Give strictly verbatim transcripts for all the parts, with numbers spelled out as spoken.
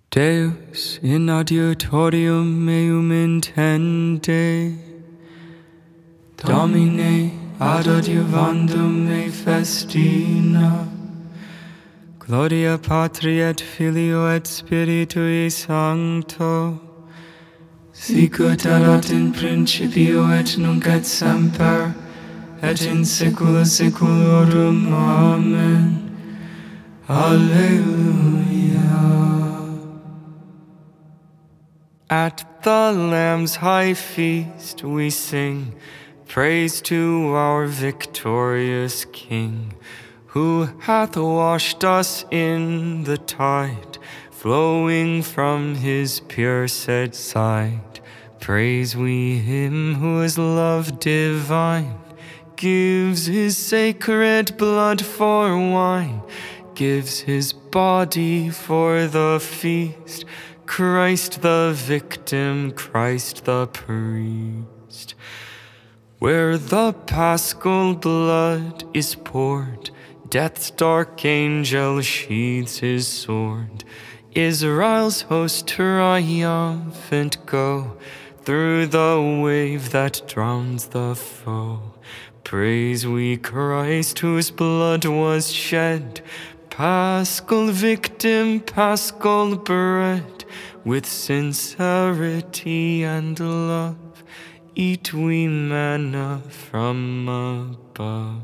Deus in adiutorium meum intende, Domine ad adiuvandum me festina, Gloria Patri et Filio et Spiritui Sancto, sicut erat in principio et nunc et semper, et in saecula saeculorum. Amen. Alleluia. At the Lamb's high feast we sing praise to our victorious King, who hath washed us in the tide flowing from his pure-said side. Praise we him who is love divine, gives his sacred blood for wine, gives his body for the feast, Christ the victim, Christ the priest. Where the paschal blood is poured, death's dark angel sheathes his sword. Israel's host triumphant go through the wave that drowns the foe. Praise we Christ whose blood was shed, paschal victim, paschal bread. With sincerity and love eat we manna from above.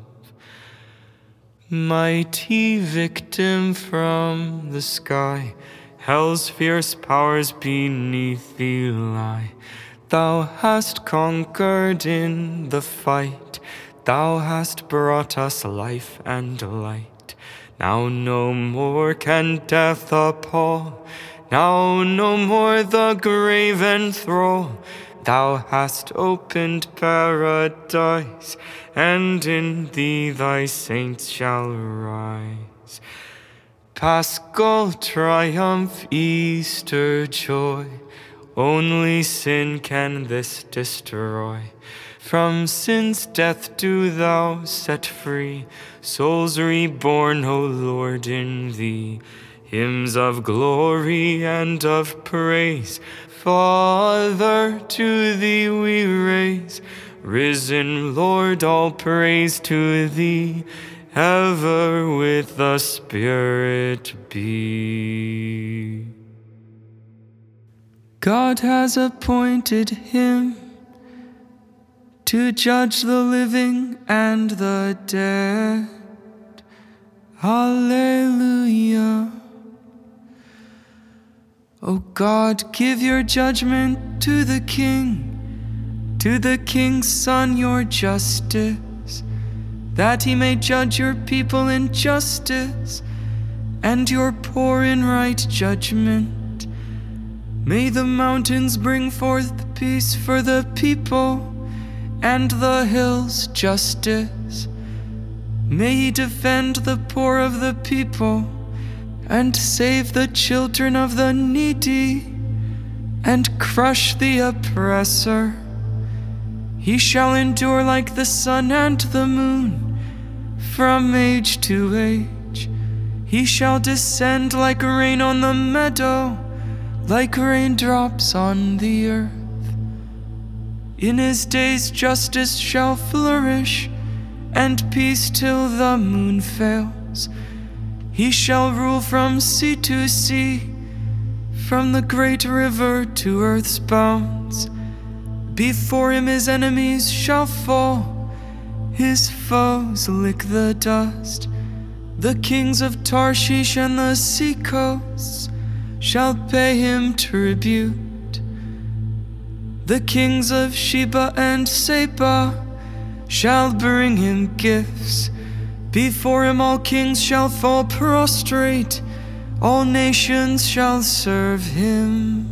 Mighty victim from the sky, hell's fierce powers beneath thee lie. Thou hast conquered in the fight, thou hast brought us life and light. Now no more can death appall, now no more the grave enthrall. Thou hast opened paradise, and in thee thy saints shall rise. Paschal triumph, Easter joy, only sin can this destroy. From sin's death do thou set free souls reborn, O Lord, in thee. Hymns of glory and of praise, Father, to thee we raise. Risen Lord, all praise to thee, ever with the Spirit be. God has appointed him to judge the living and the dead. Alleluia. O God, give your judgment to the King, to the King's Son your justice, that he may judge your people in justice, and your poor in right judgment. May the mountains bring forth peace for the people, and the hills justice. May he defend the poor of the people, and save the children of the needy, and crush the oppressor. He shall endure like the sun and the moon, from age to age. He shall descend like rain on the meadow, like raindrops on the earth. In his days justice shall flourish, and peace till the moon fails. He shall rule from sea to sea, from the great river to earth's bounds. Before him his enemies shall fall, his foes lick the dust. The kings of Tarshish and the sea coasts shall pay him tribute. The kings of Sheba and Seba shall bring him gifts. Before him all kings shall fall prostrate, all nations shall serve him.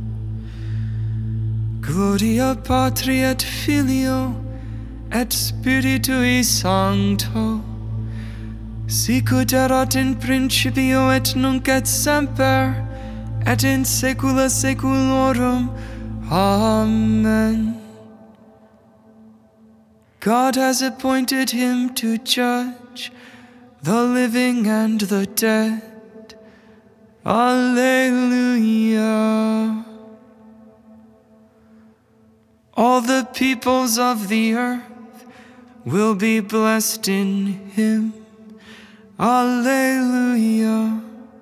Gloria Patri et Filio et Spiritui Sancto, sicut erat in principio et nunc et semper, et in saecula saeculorum. Amen. God has appointed him to judge the living and the dead. Alleluia. All the peoples of the earth will be blessed in him. Alleluia.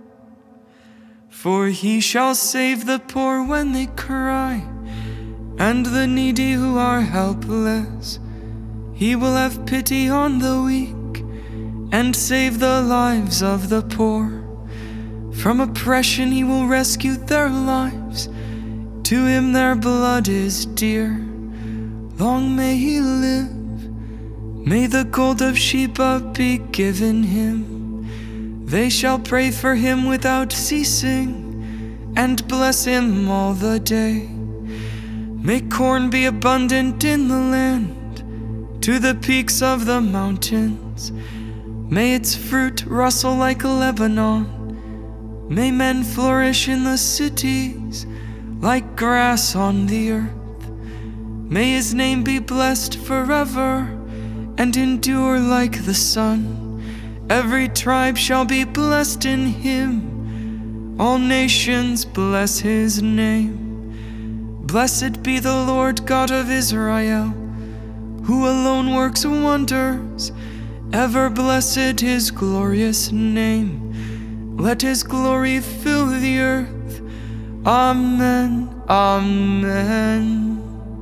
For he shall save the poor when they cry, and the needy who are helpless. He will have pity on the weak, and save the lives of the poor. From oppression he will rescue their lives. To him their blood is dear. Long may he live. May the gold of Sheba be given him. They shall pray for him without ceasing, and bless him all the day. May corn be abundant in the land, to the peaks of the mountains. May its fruit rustle like Lebanon. May men flourish in the cities, like grass on the earth. May his name be blessed forever, and endure like the sun. Every tribe shall be blessed in him. All nations bless his name. Blessed be the Lord God of Israel, who alone works wonders. Ever blessed his glorious name. Let his glory fill the earth. Amen, amen.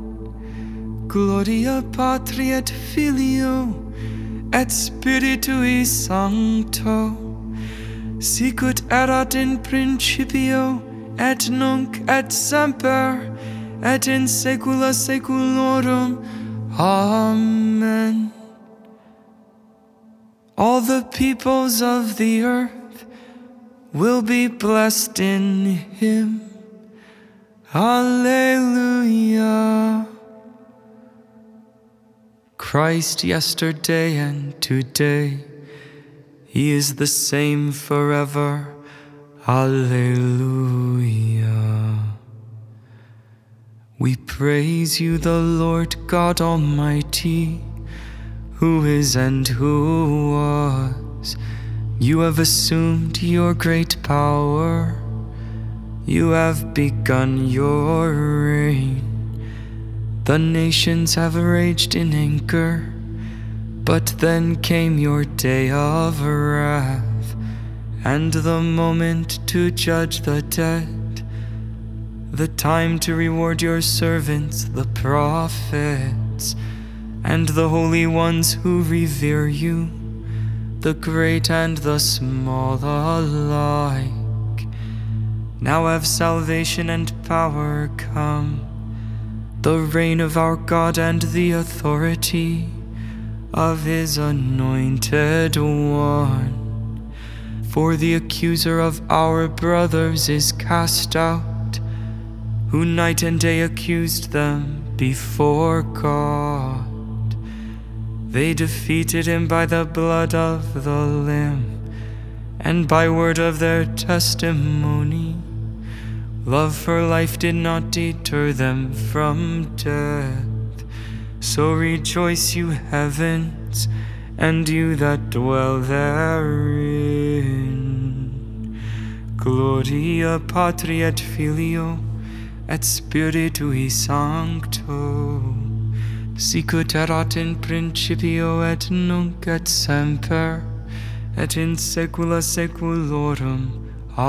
Gloria Patri et Filio et Spiritui Sancto, sicut erat in principio et nunc et semper et in saecula saeculorum. Amen. All the peoples of the earth will be blessed in him. Alleluia. Christ yesterday and today, he is the same forever. Alleluia. We praise you, the Lord God Almighty, who is and who was. You have assumed your great power. You have begun your reign. The nations have raged in anger, but then came your day of wrath, and the moment to judge the dead, the time to reward your servants, the prophets, and the holy ones who revere you, the great and the small alike. Now have salvation and power come, the reign of our God and the authority of his anointed one. For the accuser of our brothers is cast out, who night and day accused them before God. They defeated him by the blood of the Lamb, and by word of their testimony. Love for life did not deter them from death. So rejoice, you heavens, and you that dwell therein. Gloria Patri et Filio et Spiritui Sancto, sicut erat in principio et nunc et semper et in saecula saeculorum.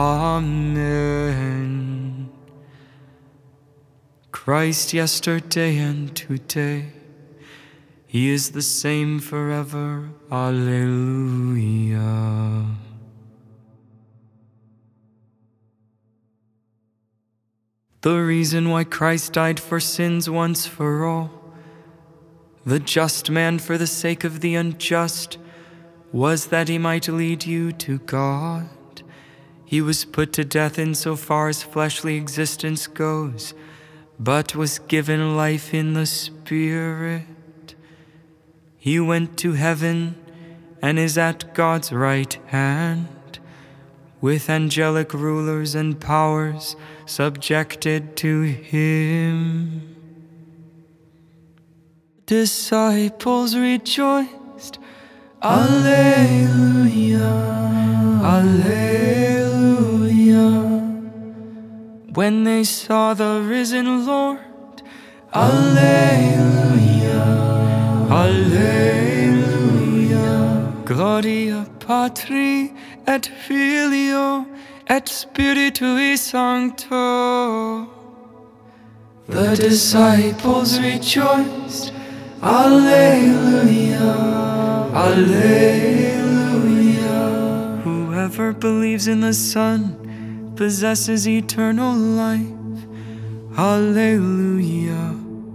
Amen. Christ yesterday and today, he is the same forever. Alleluia. The reason why Christ died for sins once for all, the just man for the sake of the unjust, was that he might lead you to God. He was put to death in so far as fleshly existence goes, but was given life in the Spirit. He went to heaven and is at God's right hand, with angelic rulers and powers subjected to him. Disciples rejoiced. Alleluia, Alleluia. when they saw the risen Lord. Alleluia, Alleluia. Gloria Patri et Filio et Spiritui Sancto. The disciples rejoiced. Alleluia, Alleluia. Whoever believes in the Son possesses eternal life. Alleluia.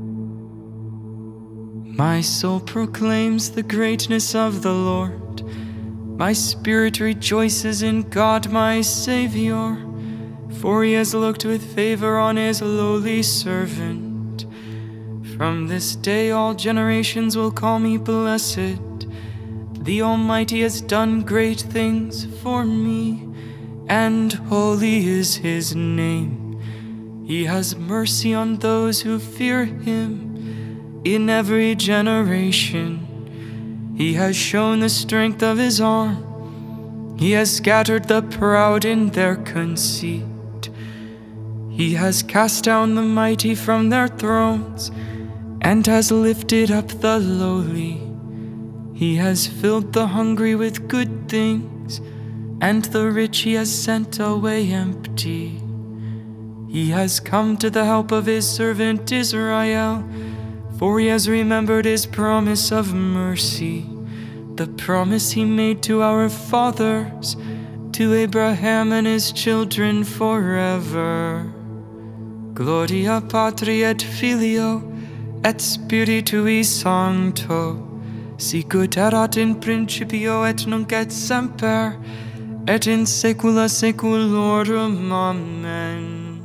My soul proclaims the greatness of the Lord. My spirit rejoices in God my Savior, for he has looked with favor on his lowly servant. From this day all generations will call me blessed. The Almighty has done great things for me, and holy is his name. He has mercy on those who fear him in every generation. He has shown the strength of his arm. He has scattered the proud in their conceit. He has cast down the mighty from their thrones and has lifted up the lowly. He has filled the hungry with good things, and the rich he has sent away empty. He has come to the help of his servant Israel, for he has remembered his promise of mercy, the promise he made to our fathers, to Abraham and his children forever. Gloria Patri et Filio et Spiritui Sancto, sicut erat in principio et nunc et semper, et in saecula saeculorum. Amen.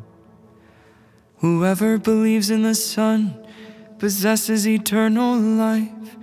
Whoever believes in the Son possesses eternal life.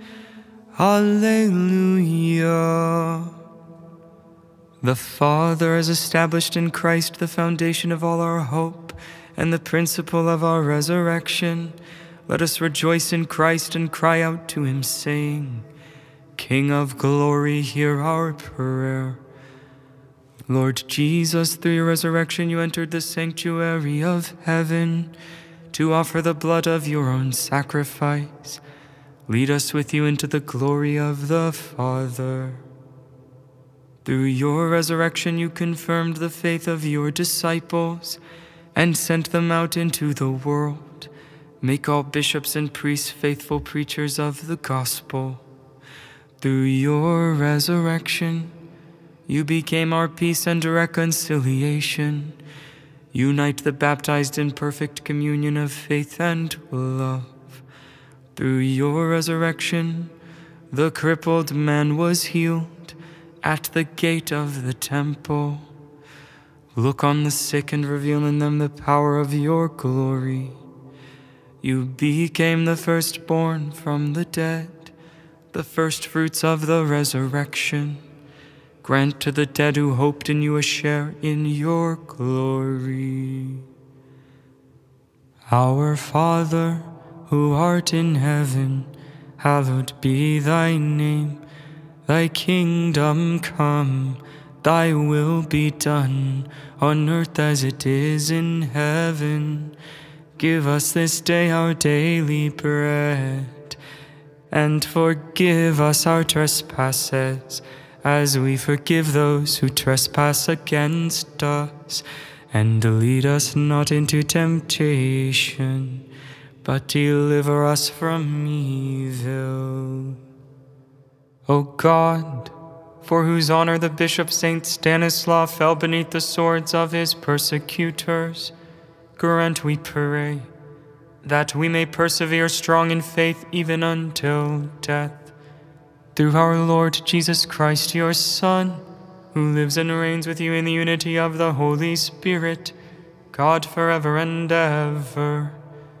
Alleluia. The Father has established in Christ the foundation of all our hope and the principle of our resurrection. Let us rejoice in Christ and cry out to him, saying, King of glory, hear our prayer. Lord Jesus, through your resurrection you entered the sanctuary of heaven to offer the blood of your own sacrifice. Lead us with you into the glory of the Father. Through your resurrection you confirmed the faith of your disciples and sent them out into the world. Make all bishops and priests faithful preachers of the gospel. Through your resurrection you became our peace and reconciliation. Unite the baptized in perfect communion of faith and love. Through your resurrection, the crippled man was healed at the gate of the temple. Look on the sick and reveal in them the power of your glory. You became the firstborn from the dead, the firstfruits of the resurrection. Grant to the dead who hoped in you a share in your glory. Our Father, who art in heaven, hallowed be thy name. Thy kingdom come, thy will be done, on earth as it is in heaven. Give us this day our daily bread, and forgive us our trespasses, as we forgive those who trespass against us. And lead us not into temptation, but deliver us from evil. O God, for whose honor the Bishop Saint Stanislaus fell beneath the swords of his persecutors, grant, we pray, that we may persevere strong in faith even until death. Through our Lord Jesus Christ, your Son, who lives and reigns with you in the unity of the Holy Spirit, God forever and ever.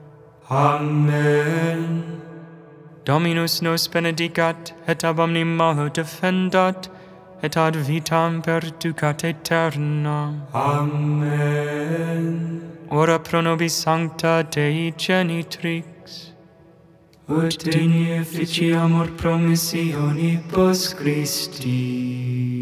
Amen. Dominus nos benedicat, et ab omni malo defendat, et ad vitam perducat aeternam. Amen. Ora pro nobis sancta Dei genitrix, ut digni efficiamur promissionibus Christi.